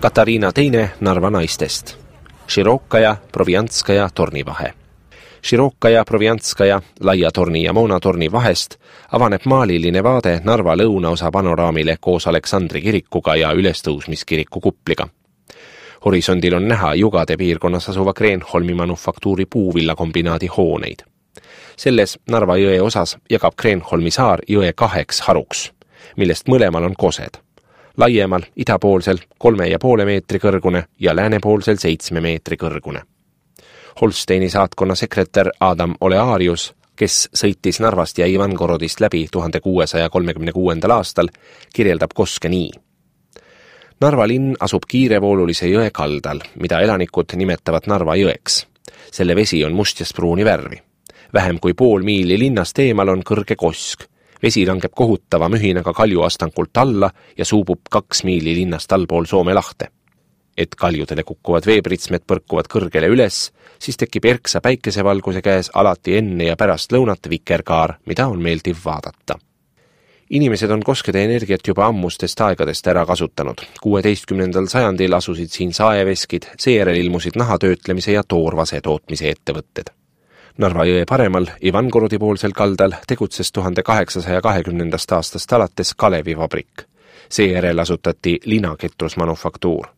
Katariina II Narva naistest. Širokaja, Proviantskaja tornivahe. Širokaja, Proviantskaja, laia torni ja moonatorni vahest avaneb maaliline vaade Narva lõunaosa panoraamile koos Aleksandri kirikuga ja ülestõusmiskiriku kupliga. Horisondil on näha Jugade piirkonnas asuva Kreenholmi manufaktuuri puuvillakombinaadi hooneid. Selles Narva jõe osas jagab Kreenholmi saar jõe 2 haruks, millest mõlemal on kosed. Laiemal idapoolsel 3,5 meetri kõrgune ja läänepoolsel 7 meetri kõrgune. Holsteini saatkonna sekretär Adam Olearius, kes sõitis Narvast ja Ivangorodist läbi 1636. aastal, kirjeldab koske nii. Narva linn asub kiirevoolulise jõe kaldal, mida elanikud nimetavad Narva jõeks. Selle vesi on mustjast pruuni värvi. Vähem kui pool miili linnast eemal on kõrge kosk. Vesi langeb kohutava mühinaga kaljuastankult alla ja suubub 2 miili linnast allpool Soome lahte. Et kaljudele kukkuvad veepritsmed põrkuvad kõrgele üles, siis tekib erksa päikesevalguse käes alati enne ja pärast lõunat vikerkaar, mida on meeldiv vaadata. Inimesed on koskede energiat juba ammustest aegadest ära kasutanud. 16. sajandil asusid siin saeveskid, seejärel ilmusid nahatöötlemise ja toorvase tootmise ettevõtted. Narva jõe paremal Ivangorodi poolsel kaldal tegutses 1820. aastast alates Kalevivabrik. Seejärel asutati linaketrusmanufaktuur.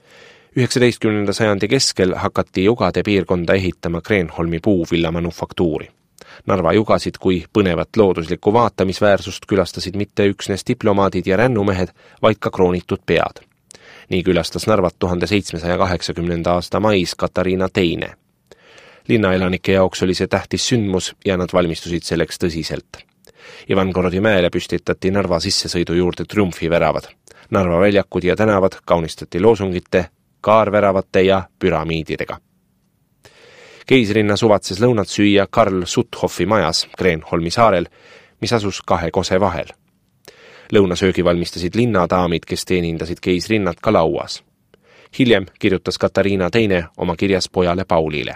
19. sajandi keskel hakati Jugade piirkonda ehitama Kreenholmi puuvillamanufaktuuri. Narva jugasid kui põnevat looduslikku vaatamisväärsust külastasid mitte üksnes diplomaadid ja rännumehed, vaid ka kroonitud pead. Nii külastas Narvat 1780. aasta mais Katariina II. Linnaelanike jaoks oli see tähtis sündmus ja nad valmistusid selleks tõsiselt. Ivangorodi mäele püstitati Narva sissesõidu juurde triumfiveravad. Narva väljakud ja tänavad kaunistati loosungite, kaarväravate ja püramiididega. Keisrinna suvatses lõunat süüa Karl Sutthoffi majas Kreenholmi saarel, mis asus 2 kose vahel. Lõunasöögi valmistasid linnadaamid, kes teenindasid keisrinnat ka lauas. Hiljem kirjutas Katariina II oma kirjas pojale Paulile.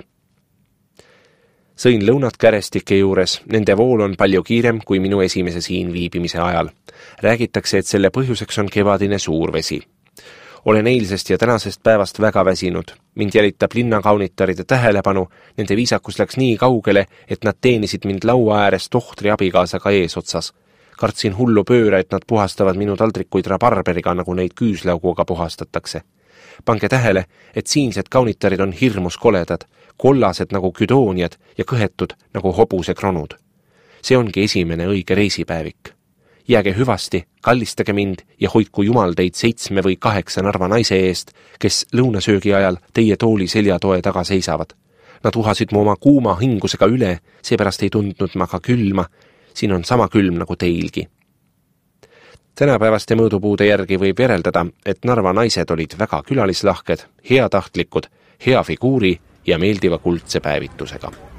Sõin lõunat kärestike juures, nende vool on palju kiirem kui minu esimese siin viibimise ajal. Räägitakse, et selle põhjuseks on kevadine suurvesi. Olen eilsest ja tänasest päevast väga väsinud. Mind jälitab linnakaunitaride tähelepanu, nende viisakus läks nii kaugele, et nad teenisid mind laua ääres tohtri abikaasaga eesotsas. Kartsin hullu pööra, et nad puhastavad minu taldrikuid rabarberiga, nagu neid küüslauguga puhastatakse. Pange tähele, et siinsed kaunitarid on hirmus koledad, kollased nagu küdooniad ja kõhetud nagu hobuse kronud. See ongi esimene õige reisipäevik. Jääge hüvasti, kallistage mind ja hoidku Jumal teid 7 või 8 Narva naise eest, kes lõunasöögi ajal teie tooli seljatoe taga seisavad. Nad uhasid mu oma kuuma hingusega üle, seepärast ei tundnud ma ka külma. Siin on sama külm nagu teilgi. Tänapäevaste mõõdupuude järgi võib järeldada, et Narva naised olid väga külalislahked, heatahtlikud, hea figuuri ja meeldiva kuldse päevitusega.